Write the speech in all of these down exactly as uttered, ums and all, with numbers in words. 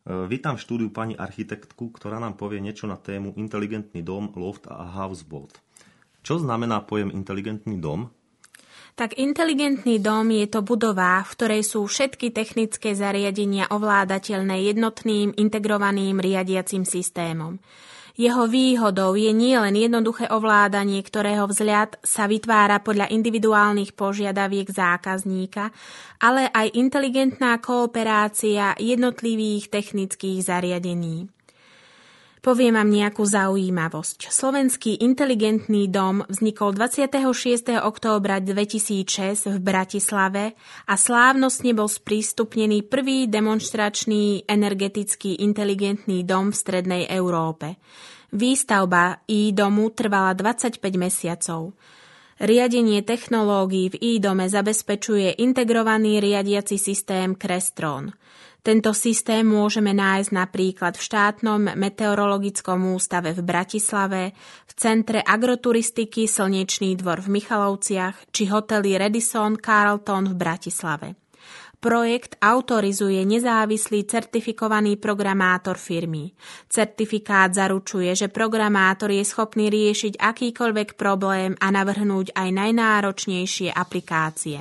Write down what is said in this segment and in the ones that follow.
Vítam v štúdiu pani architektku, ktorá nám povie niečo na tému inteligentný dom, loft a houseboat. Čo znamená pojem inteligentný dom? Tak inteligentný dom je to budova, v ktorej sú všetky technické zariadenia ovládateľné jednotným integrovaným riadiacím systémom. Jeho výhodou je nielen jednoduché ovládanie, ktorého vzhľad sa vytvára podľa individuálnych požiadaviek zákazníka, ale aj inteligentná kooperácia jednotlivých technických zariadení. Poviem vám nejakú zaujímavosť. Slovenský inteligentný dom vznikol dvadsiateho šiesteho októbra dvetisícšesť v Bratislave a slávnostne bol sprístupnený prvý demonštračný energetický inteligentný dom v strednej Európe. Výstavba í-domu trvala dvadsaťpäť mesiacov. Riadenie technológií v í-dome zabezpečuje integrovaný riadiaci systém Crestron. Tento systém môžeme nájsť napríklad v štátnom meteorologickom ústave v Bratislave, v centre agroturistiky Slnečný dvor v Michalovciach či hoteli Radisson Carlton v Bratislave. Projekt autorizuje nezávislý certifikovaný programátor firmy. Certifikát zaručuje, že programátor je schopný riešiť akýkoľvek problém a navrhnúť aj najnáročnejšie aplikácie.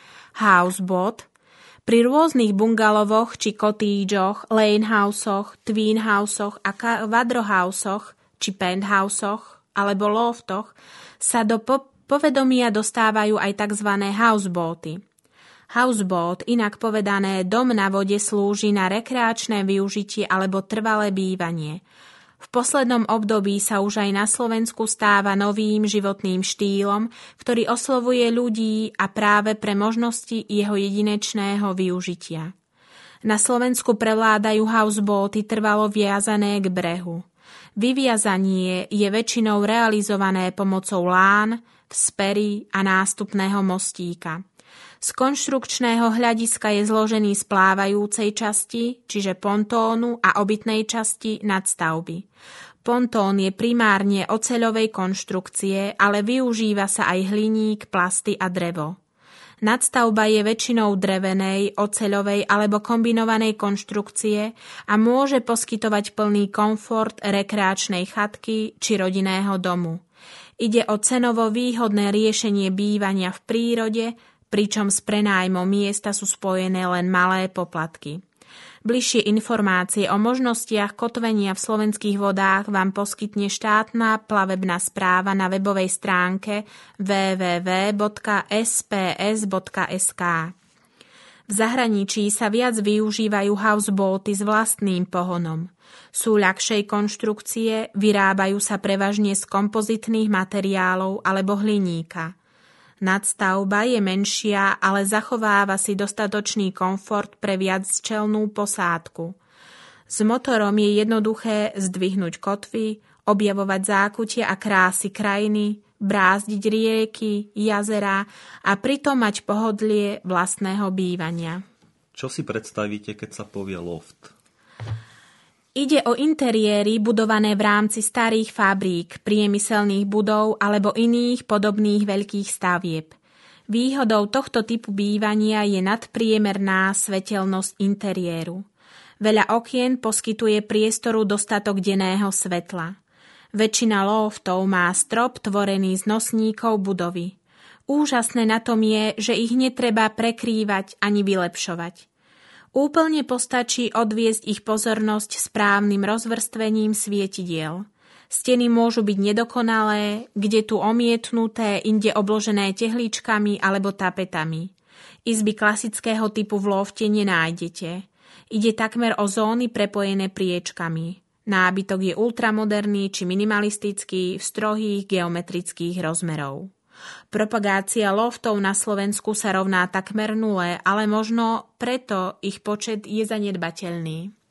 Houseboat. Pri rôznych bungalovoch či kotížoch, lanehousoch, tweenhousoch a quadrohousoch či penthousoch alebo loftoch sa do po- povedomia dostávajú aj tzv. Houseboaty. Houseboat, inak povedané dom na vode, slúži na rekreačné využitie alebo trvalé bývanie. V poslednom období sa už aj na Slovensku stáva novým životným štýlom, ktorý oslovuje ľudí a práve pre možnosti jeho jedinečného využitia. Na Slovensku prevládajú houseboaty trvalo viazané k brehu. Vyviazanie je väčšinou realizované pomocou lán, vzpery a nástupného mostíka. Z konštrukčného hľadiska je zložený z plávajúcej časti, čiže pontónu a obytnej časti nadstavby. Pontón je primárne oceľovej konštrukcie, ale využíva sa aj hliník, plasty a drevo. Nadstavba je väčšinou drevenej, oceľovej alebo kombinovanej konštrukcie a môže poskytovať plný komfort rekreačnej chatky či rodinného domu. Ide o cenovo výhodné riešenie bývania v prírode, pričom s prenájmom miesta sú spojené len malé poplatky. Bližšie informácie o možnostiach kotvenia v slovenských vodách vám poskytne štátna plavebná správa na webovej stránke w w w bodka s p s bodka s k. V zahraničí sa viac využívajú houseboaty s vlastným pohonom. Sú ľahšej konštrukcie, vyrábajú sa prevažne z kompozitných materiálov alebo hliníka. Nadstavba je menšia, ale zachováva si dostatočný komfort pre viacčelnú posádku. S motorom je jednoduché zdvihnúť kotvy, objavovať zákutie a krásy krajiny, brázdiť rieky, jazerá a pritom mať pohodlie vlastného bývania. Čo si predstavíte, keď sa povie loft? Ide o interiéry budované v rámci starých fabrík, priemyselných budov alebo iných podobných veľkých stavieb. Výhodou tohto typu bývania je nadpriemerná svetelnosť interiéru. Veľa okien poskytuje priestoru dostatok denného svetla. Väčšina loftov má strop tvorený z nosníkov budovy. Úžasné na tom je, že ich netreba prekrývať ani vylepšovať. Úplne postačí odviesť ich pozornosť správnym rozvrstvením svietidiel. Steny môžu byť nedokonalé, kde tu omietnuté, inde obložené tehličkami alebo tapetami. Izby klasického typu v lofte nenájdete. Ide takmer o zóny prepojené priečkami. Nábytok je ultramoderný či minimalistický v strohých geometrických rozmerov. Propagácia loftov na Slovensku sa rovná takmer nule, ale možno preto ich počet je zanedbateľný.